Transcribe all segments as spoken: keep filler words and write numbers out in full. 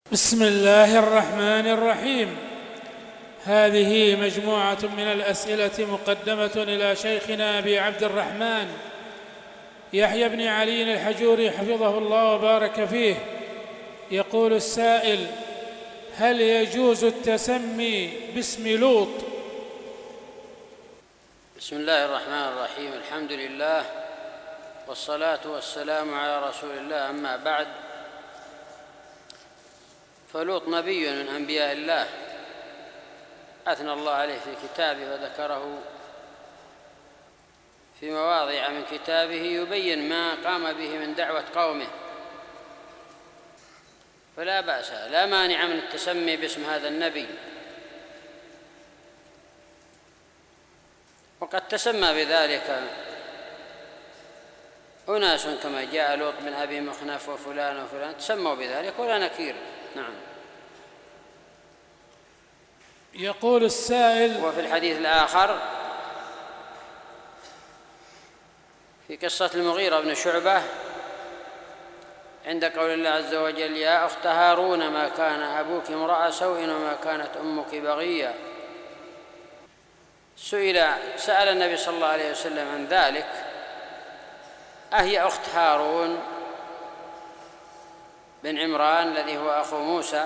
بسم الله الرحمن الرحيم. هذه مجموعة من الأسئلة مقدمة إلى شيخنا أبي عبد الرحمن يحيى بن علي الحجوري حفظه الله وبارك فيه. يقول السائل: هل يجوز التسمي باسم لوط؟ بسم الله الرحمن الرحيم. الحمد لله والصلاة والسلام على رسول الله، أما بعد، فلوط نبي من أنبياء الله أثنى الله عليه في كتابه وذكره في مواضع من كتابه يبين ما قام به من دعوة قومه، فلا بأس لا مانع من التسمي باسم هذا النبي. وقد تسمى بذلك أناس كما جاء لوط من أبي مخنف وفلان وفلان تسموا بذلك ولا نكير. نعم. يقول السائل: وفي الحديث الآخر في قصة المغيرة بن شعبة عند قول الله عز وجل: يا أخت هارون ما كان أبوك امرأ سوء وما كانت أمك بغيا. سئل سأل النبي صلى الله عليه وسلم عن ذلك: أهي أخت هارون بن عمران الذي هو أخو موسى؟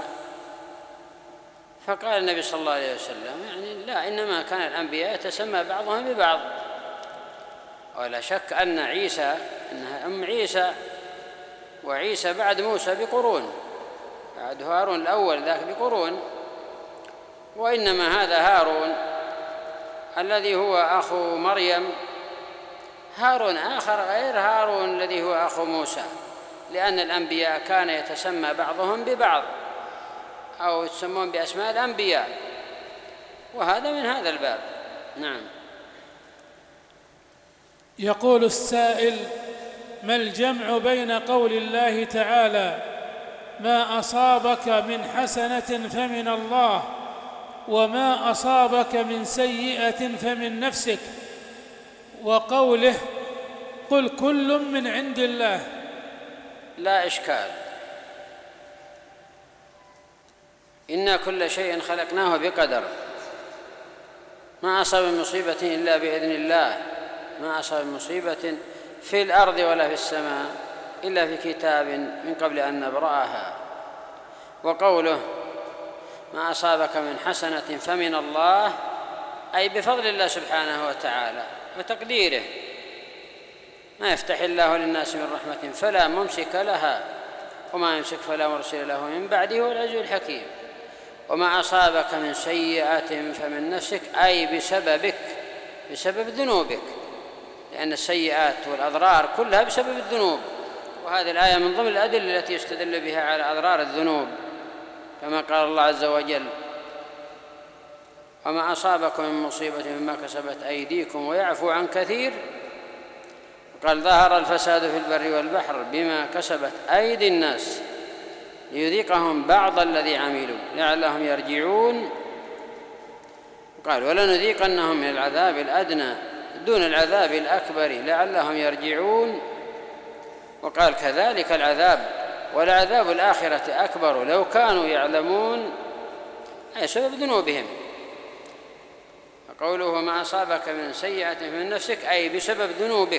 فقال النبي صلى الله عليه وسلم: يعني لا، إنما كان الأنبياء يتسمى بعضهم ببعض، ولا شك أن عيسى أنها أم عيسى، وعيسى بعد موسى بقرون، بعد هارون الأول ذاك بقرون، وإنما هذا هارون الذي هو أخو مريم هارون آخر غير هارون الذي هو أخو موسى، لأن الأنبياء كان يتسمى بعضهم ببعض أو يتسمون بأسماء الأنبياء، وهذا من هذا الباب. نعم. يقول السائل: ما الجمع بين قول الله تعالى: ما أصابك من حسنة فمن الله، وما أصابك من سيئة فمن نفسك، وقوله: قل كل من عند الله؟ لا إشكال، إنا كل شيء خلقناه بقدر، ما أصاب من مصيبة إلا بإذن الله، ما أصاب من مصيبة في الأرض ولا في السماء إلا في كتاب من قبل أن نبرأها. وقوله: ما أصابك من حسنة فمن الله، أي بفضل الله سبحانه وتعالى وتقديره، ما يفتح الله للناس من رحمة فلا ممسك لها، وما يمسك فلا مرسل له من بعده، هو العزيز الحكيم. وما أصابك من سيئة فمن نفسك، أي بسببك، بسبب ذنوبك، لأن السيئات والأضرار كلها بسبب الذنوب، وهذه الآية من ضمن الأدلة التي يستدل بها على أضرار الذنوب، كما قال الله عز وجل: وما أصابكم من مصيبة مما كسبت أيديكم ويعفو عن كثير. قال: ظهر الفساد في البر والبحر بما كسبت أيدي الناس ليذيقهم بعض الذي عملوا لعلهم يرجعون. قال: ولنذيقنهم من العذاب الأدنى دون العذاب الأكبر لعلهم يرجعون. وقال: كذلك العذاب ولعذاب الآخرة أكبر لو كانوا يعلمون، أي سبب ذنوبهم. قوله: ما أصابك من سيئة من نفسك، أي بسبب ذنوبك.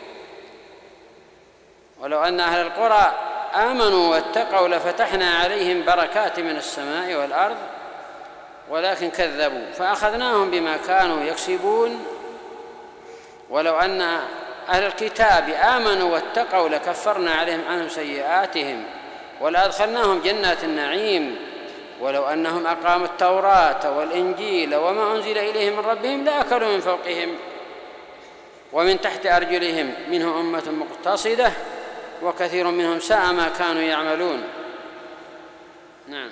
ولو أن أهل القرى آمنوا واتقوا لفتحنا عليهم بركات من السماء والأرض ولكن كذبوا فأخذناهم بما كانوا يكسبون. ولو أن أهل الكتاب آمنوا واتقوا لكفرنا عليهم عنهم سيئاتهم ولأدخلناهم جنات النعيم. ولو أنهم أقاموا التوراة والإنجيل وما أنزل إليهم من ربهم لأكلوا من فوقهم ومن تحت أرجلهم منهم أمة مقتصدة وكثير منهم ساء ما كانوا يعملون. نعم.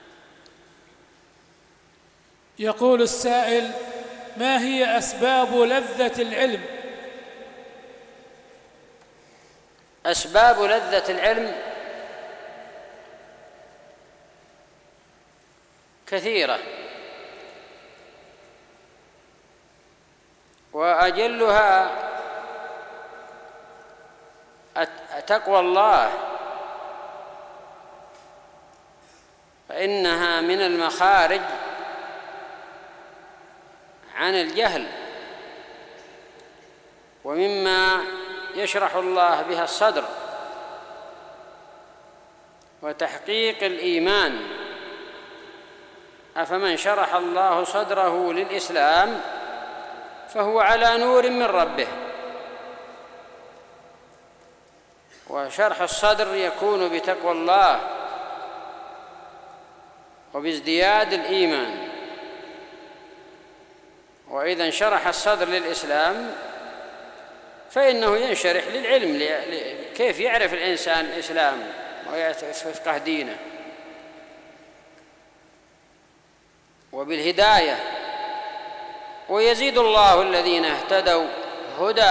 يقول السائل: ما هي أسباب لذة العلم؟ أسباب لذة العلم كثيرة، وأجلها تقوى الله فإنها من المخارج عن الجهل، ومما يشرح الله بها الصدر وتحقيق الإيمان. أفمن شرح الله صدره للإسلام فهو على نور من ربه. وشرح الصدر يكون بتقوى الله وبازدياد الإيمان. وإذا انشرح الصدر للإسلام فإنه ينشرح للعلم، كيف يعرف الإنسان الإسلام ويفقه دينه، وبالهداية. ويزيد الله الذين اهتدوا هدى،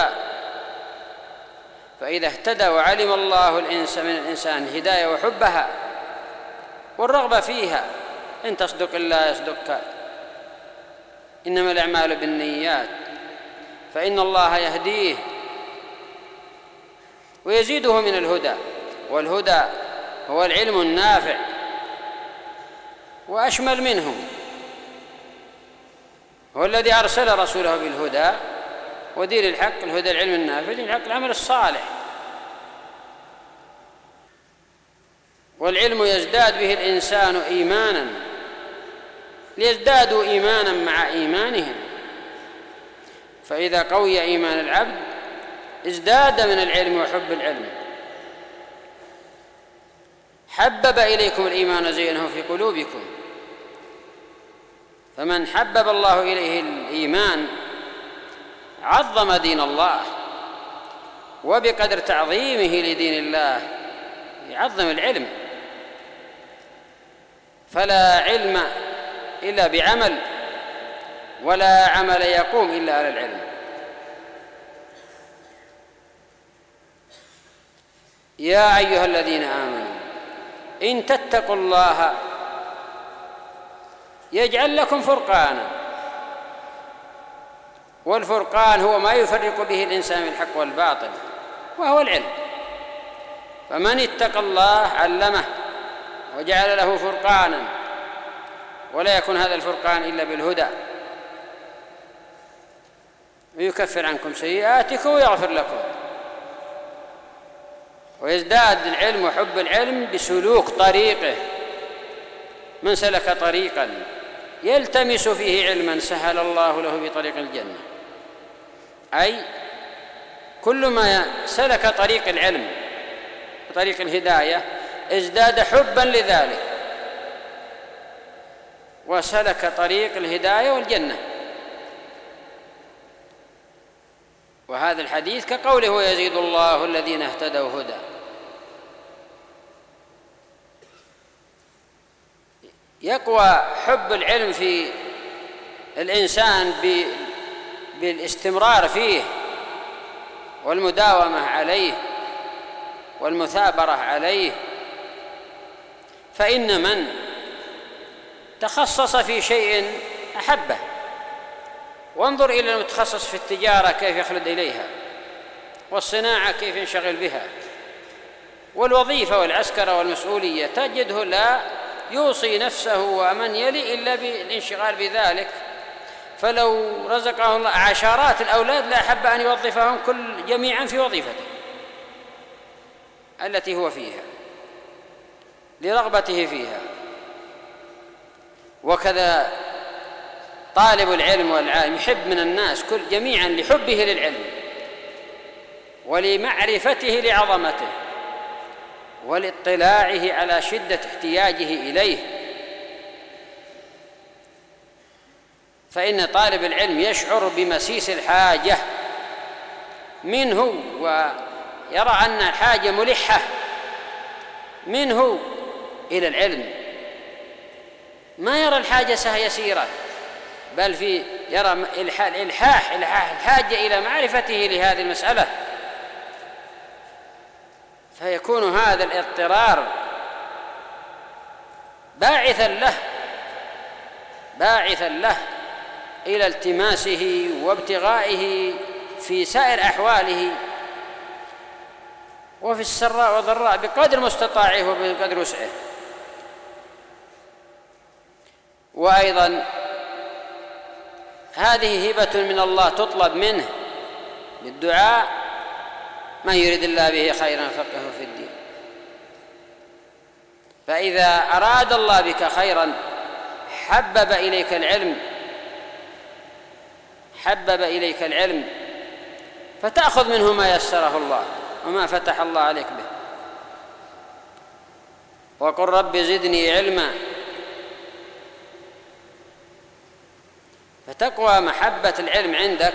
فإذا اهتدى وعلم الله الإنس من الإنسان الهداية وحبها والرغبة فيها، إن تصدق الله يصدقك، إنما الأعمال بالنيات، فإن الله يهديه ويزيده من الهدى. والهدى هو العلم النافع، وأشمل منه هو الذي أرسل رسوله بالهدى ودين الحق. الهدى العلم النافع، دين الحق العمل الصالح. والعلم يزداد به الإنسان إيمانا، ليزدادوا إيمانا مع إيمانهم. فإذا قوي إيمان العبد ازداد من العلم وحب العلم. حبب إليكم الإيمان وزينه في قلوبكم. فمن حبب الله إليه الإيمان عظم دين الله، وبقدر تعظيمه لدين الله يعظم العلم. فلا علم إلا بعمل، ولا عمل يقوم إلا على العلم. يا أيها الذين آمنوا إن تتقوا الله يجعل لكم فرقانا. والفرقان هو ما يفرق به الإنسان من الحق والباطل، وهو العلم. فمن اتقى الله علمه وجعل له فرقانا، ولا يكون هذا الفرقان إلا بالهدى، ويكفر عنكم سيئاتكم ويغفر لكم. ويزداد العلم وحب العلم بسلوك طريقه. من سلك طريقا يلتمس فيه علما سهل الله له بطريق الجنة. أي كل ما سلك طريق العلم وطريق الهداية ازداد حبا لذلك، وسلك طريق الهداية والجنة. وهذا الحديث كقوله ويزيد الله الذين اهتدوا هدى. يقوى حب العلم في الإنسان بالاستمرار فيه والمداومة عليه والمثابرة عليه. فإن من تخصص في شيء أحبه. وانظر إلى المتخصص في التجارة كيف يخلد إليها، والصناعة كيف ينشغل بها، والوظيفة والعسكرة والمسؤولية، تجده لا يوصي نفسه ومن يلي إلا بالانشغال بذلك. فلو رزقه الله عشرات الأولاد لا أحب أن يوظفهم كل جميعا في وظيفته التي هو فيها لرغبته فيها. وكذا طالب العلم والعالم يحب من الناس كل جميعا لحبه للعلم ولمعرفته لعظمته ولاطلاعه على شدة احتياجه إليه. فإن طالب العلم يشعر بمسيس الحاجة منه، ويرى أن الحاجة ملحة منه إلى العلم، ما يرى الحاجة سهى يسيرة، بل في يرى الإلحاح الحاجة إلى معرفته لهذه المسألة. فيكون هذا الاضطرار باعثا له باعثا له إلى التماسه وابتغائه في سائر أحواله وفي السراء والضراء بقدر مستطاعه وبقدر وسعه. وأيضا هذه هبة من الله تطلب منه بالدعاء: من يريد الله به خيرا فقهه في الدين. فإذا أراد الله بك خيرا حبب إليك العلم حبب إليك العلم فتأخذ منه ما يسره الله وما فتح الله عليك به. وقل رب زدني علما. فتقوى محبة العلم عندك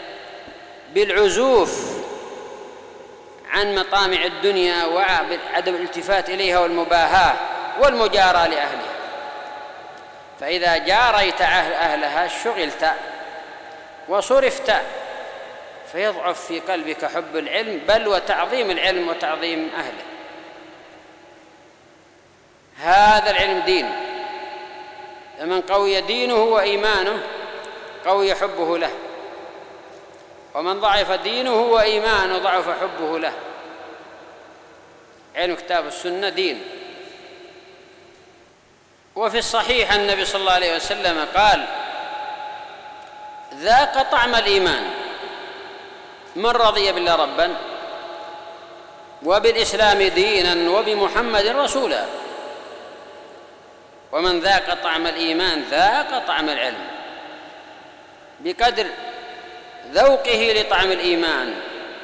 بالعزوف عن مطامع الدنيا وعدم الالتفات إليها والمباهاة والمجاراة لأهلها. فإذا جاريت أهلها شغلت وصرفت، فيضعف في قلبك حب العلم بل وتعظيم العلم وتعظيم أهله. هذا العلم دين، فمن قوي دينه وإيمانه قوي حبه له، ومن ضعف دينه وإيمانه ضعف حبه له. علم كتاب السنة دين. وفي الصحيح النبي صلى الله عليه وسلم قال: ذاق طعم الإيمان من رضي بالله ربا وبالإسلام دينا وبمحمد رسولا. ومن ذاق طعم الإيمان ذاق طعم العلم. بقدر ذوقه لطعم الإيمان.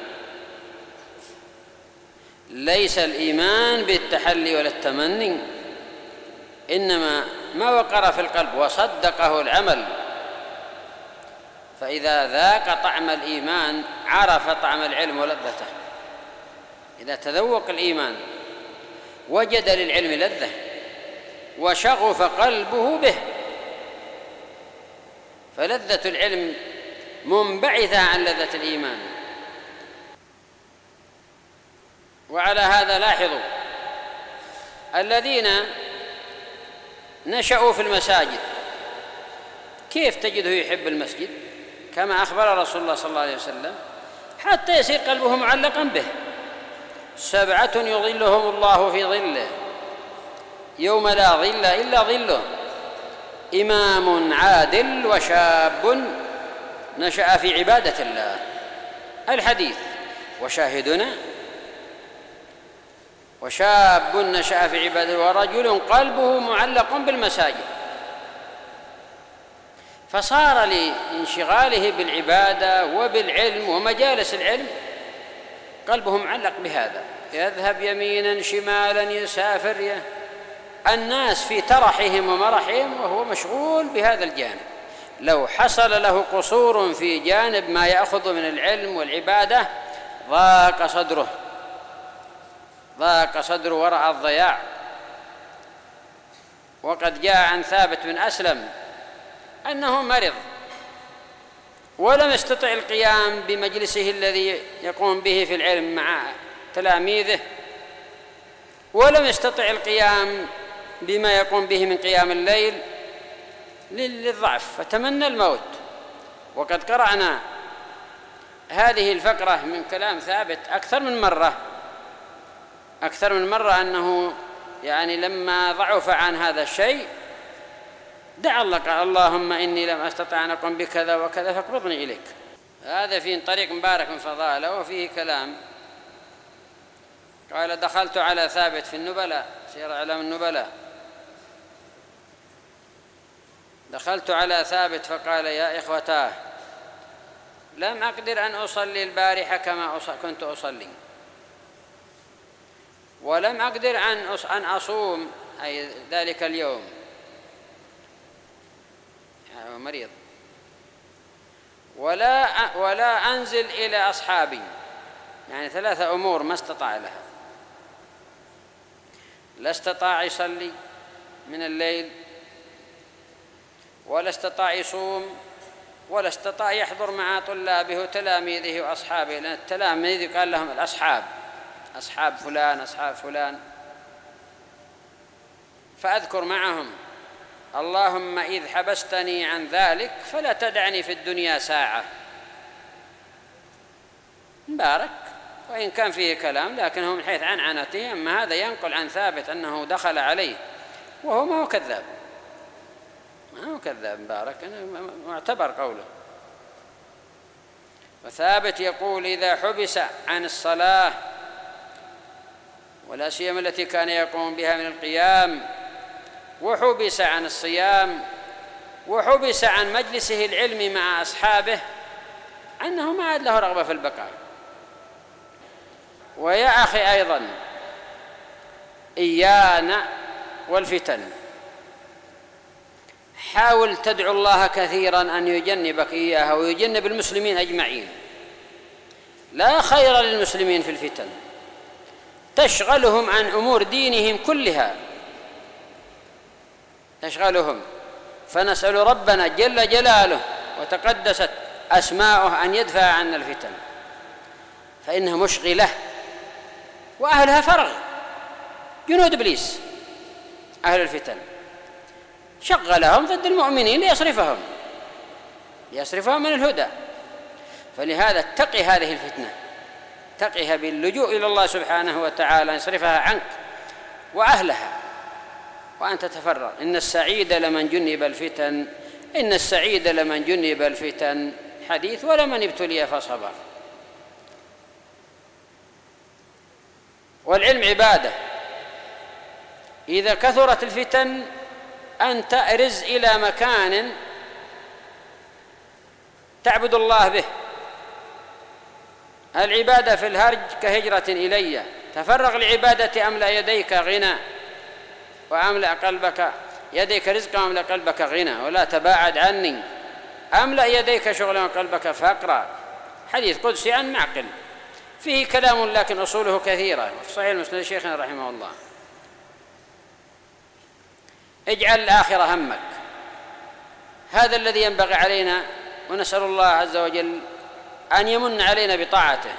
ليس الإيمان بالتحلي ولا التمني، إنما ما وقر في القلب وصدقه العمل. فإذا ذاق طعم الإيمان عرف طعم العلم ولذته. إذا تذوق الإيمان وجد للعلم لذة وشغف قلبه به. فلذة العلم منبعثة عن لذة الإيمان. وعلى هذا لاحظوا الذين نشأوا في المساجد كيف تجده يحب المسجد كما أخبر رسول الله صلى الله عليه وسلم، حتى يصير قلبه معلقا به. سبعة يظلهم الله في ظله يوم لا ظل إلا ظله: إمام عادل وشاب نشأ في عبادة الله. الحديث. وشاهدنا: وشاب نشأ في عبادة الله ورجل قلبه معلق بالمساجد. فصار لانشغاله بالعبادة وبالعلم ومجالس العلم قلبه معلق بهذا، يذهب يمينا شمالا يسافر الناس في ترحهم ومرحهم وهو مشغول بهذا الجانب. لو حصل له قصور في جانب ما يأخذ من العلم والعبادة ضاق صدره ضاق صدره ورأى الضياع. وقد جاء عن ثابت بن أسلم أنه مرض ولم يستطع القيام بمجلسه الذي يقوم به في العلم مع تلاميذه، ولم يستطع القيام بما يقوم به من قيام الليل للضعف، فتمنى الموت. وقد قرأنا هذه الفقرة من كلام ثابت أكثر من مرة أكثر من مرة أنه يعني لما ضعف عن هذا الشيء دعا الله قال: اللهم إني لم أستطع أن أقوم بكذا وكذا فاقبضني إليك. هذا فيه طريق مبارك من فضاله وفيه كلام. قال: دخلت على ثابت في النبلاء، سير أعلام النبلاء، دخلت على ثابت فقال: يا إخوتاه، لم أقدر أن أصلي البارحة كما كنت أصلي، ولم أقدر أن أصوم أي ذلك اليوم، يعني مريض، ولا ولا أنزل إلى أصحابي، يعني ثلاثة أمور ما استطاع لها. لا استطاع يصلي من الليل، ولا استطاع يصوم، ولا استطاع يحضر مع طلابه وتلاميذه وأصحابه، لأن التلاميذ قال لهم الأصحاب، أصحاب فلان أصحاب فلان. فأذكر معهم: اللهم إذ حبستني عن ذلك فلا تدعني في الدنيا ساعة. مبارك، وإن كان فيه كلام لكنه من حيث عنعنته، أما هذا ينقل عن ثابت أنه دخل عليه وهو ما هو كذاب. ما هو كذاب مبارك، معتبر قوله. وثابت يقول: إذا حبس عن الصلاة ولا سيما التي كان يقوم بها من القيام، وحبس عن الصيام، وحبس عن مجلسه العلمي مع أصحابه، أنه ما عاد له رغبة في البقاء. ويا أخي أيضا إيانا والفتن، حاول تدعو الله كثيرا أن يجنبك إياها ويجنب المسلمين أجمعين. لا خير للمسلمين في الفتن، تشغلهم عن أمور دينهم كلها، تشغلهم. فنسأل ربنا جل جلاله وتقدست أسماؤه أن يدفع عنا الفتن، فإنها مشغلة وأهلها فرغ، جنود إبليس أهل الفتن، شغلهم ضد المؤمنين ليصرفهم ليصرفهم من الهدى. فلهذا اتقي هذه الفتنة، اتقها باللجوء إلى الله سبحانه وتعالى يصرفها عنك وأهلها، وأن تتفرغ. إن السعيد لمن جنب الفتن، إن السعيد لمن جنب الفتن حديث، ولمن ابتلي فصبر. والعلم عبادة، إذا كثرت الفتن أن تأرز إلى مكان تعبد الله به. العبادة في الهرج كهجرة إلي، تفرغ لعبادة أملأ يديك غنى وأملأ قلبك يديك رزقا وأملأ قلبك غنى، ولا تباعد عني أملأ يديك شغلا وقلبك فقرا. حديث قدسي عن معقل، فيه كلام لكن أصوله كثيرة، وفي صحيح المسند شيخنا رحمه الله. اجعل الآخرة همك، هذا الذي ينبغي علينا، ونسأل الله عز وجل أن يمن علينا بطاعته،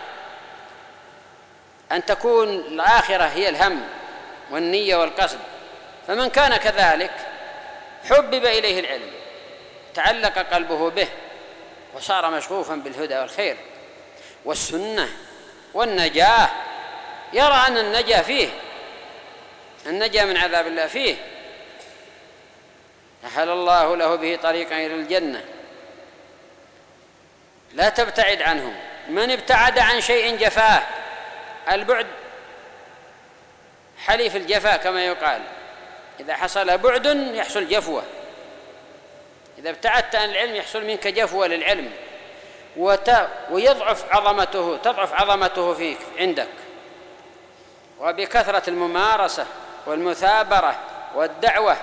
أن تكون الآخرة هي الهم والنية والقصد. فمن كان كذلك حبب إليه العلم، تعلق قلبه به، وصار مشغوفا بالهدى والخير والسنة والنجاة، يرى أن النجاة فيه، النجاة من عذاب الله فيه، أحل الله له به طريقا إلى الجنة. لا تبتعد عنه، من ابتعد عن شيء جفاه، البعد حليف الجفا كما يقال، إذا حصل بعد يحصل جفوة، إذا ابتعدت عن العلم يحصل منك جفوة للعلم، ويضعف عظمته، تضعف عظمته فيك عندك. وبكثرة الممارسة والمثابرة والدعوة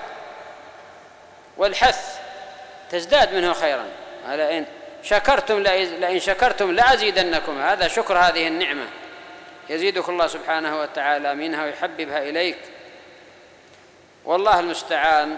والحث تزداد منه خيرا. لئن شكرتم لئن شكرتم لأزيدنكم، هذا شكر هذه النعمة، يزيدك الله سبحانه وتعالى منها ويحببها إليك. والله المستعان.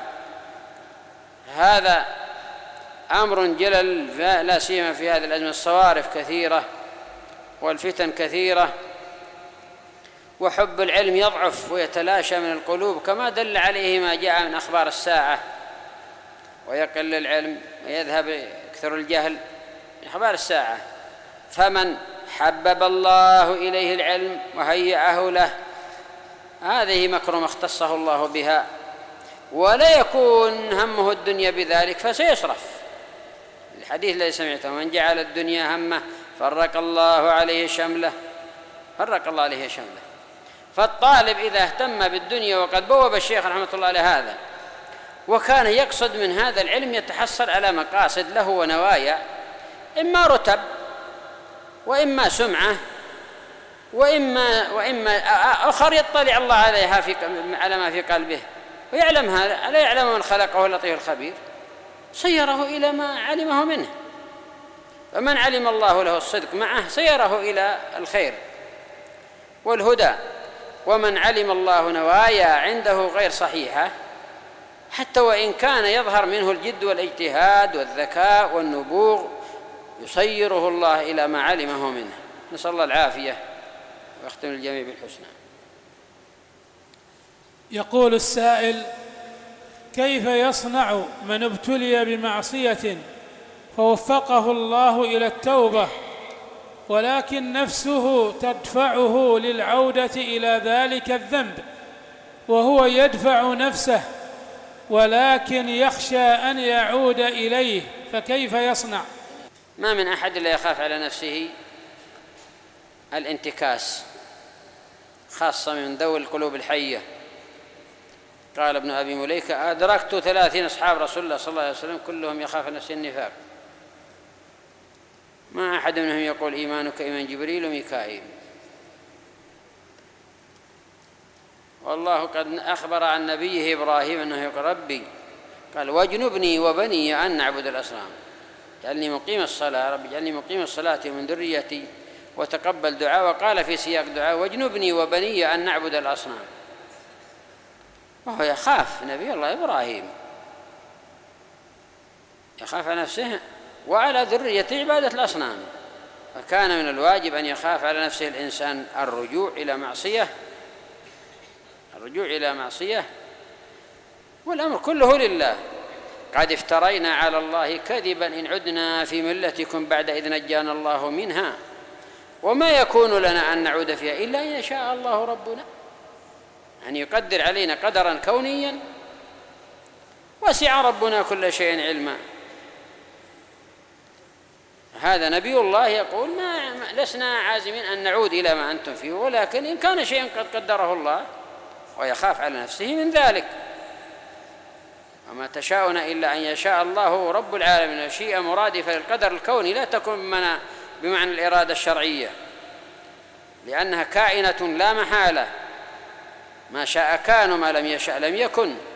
هذا أمر جلل، لا سيما في هذه الأزمة، الصوارف كثيرة والفتن كثيرة، وحب العلم يضعف ويتلاشى من القلوب، كما دل عليه ما جاء من أخبار الساعة، ويقل العلم ويذهب يكثر الجهل من أخبار الساعة. فمن حبب الله إليه العلم وهيأه له، هذه مكرمة اختصه الله بها، ولا يكون همه الدنيا بذلك فسيصرف. الحديث الذي سمعته: من جعل الدنيا همه فرق الله عليه شمله، فرق الله عليه شمله. فالطالب إذا اهتم بالدنيا، وقد بوب الشيخ رحمة الله لهذا، وكان يقصد من هذا العلم يتحصل على مقاصد له ونوايا، إما رتب وإما سمعة وإما, وإما آخر يطلع الله عليها في على ما في قلبه ويعلم هذا، ألا يعلم من خلقه اللطيف الخبير، سيره إلى ما علمه منه. فمن علم الله له الصدق معه سيره إلى الخير والهدى. ومن علم الله نوايا عنده غير صحيحة، حتى وإن كان يظهر منه الجد والاجتهاد والذكاء والنبوغ، يسيره الله إلى ما علمه منه. نسأل الله العافية، ويختم الجميع بالحسنى. يقول السائل: كيف يصنع من ابتلي بمعصية فوفقه الله إلى التوبة، ولكن نفسه تدفعه للعودة إلى ذلك الذنب، وهو يدفع نفسه ولكن يخشى أن يعود إليه، فكيف يصنع؟ ما من أحد إلا يخاف على نفسه الانتكاس، خاصة من ذوي القلوب الحية. قال ابن أبي مليكة: أدركت ثلاثين أصحاب رسول الله صلى الله عليه وسلم كلهم يخاف نفسه النفاق، ما أحد منهم يقول إيمانك إيمان جبريل وميكائيل. والله قد أخبر عن نبيه إبراهيم أنه يقول: ربي، قال: واجنبني وبني أن نعبد الأصنام، جعلني مقيم الصلاة، ربي جعلني مقيم الصلاة ومن ذريتي وتقبل دعاء. وقال في سياق دعاء: واجنبني وبني أن نعبد الأصنام، وهو يخاف، نبي الله إبراهيم يخاف على نفسه وعلى ذريته عبادة الأصنام، فكان من الواجب أن يخاف على نفسه الإنسان الرجوع إلى معصية الرجوع إلى معصية والأمر كله لله. قد افترينا على الله كذبا إن عدنا في ملتكم بعد إذ نجانا الله منها وما يكون لنا أن نعود فيها إلا أن يشاء الله ربنا، أن يقدر علينا قدرا كونيا. وسع ربنا كل شيء علما. هذا نبي الله يقول: ما لسنا عازمين أن نعود إلى ما أنتم فيه، ولكن إن كان شيء قد قدره الله، ويخاف على نفسه من ذلك. وما تشاءون إلا أن يشاء الله رب العالمين. شيء مرادفة للقدر الكوني لا تكون بمعنى الإرادة الشرعية، لأنها كائنة لا محالة، ما شاء كان وما لم يشاء لم يكن.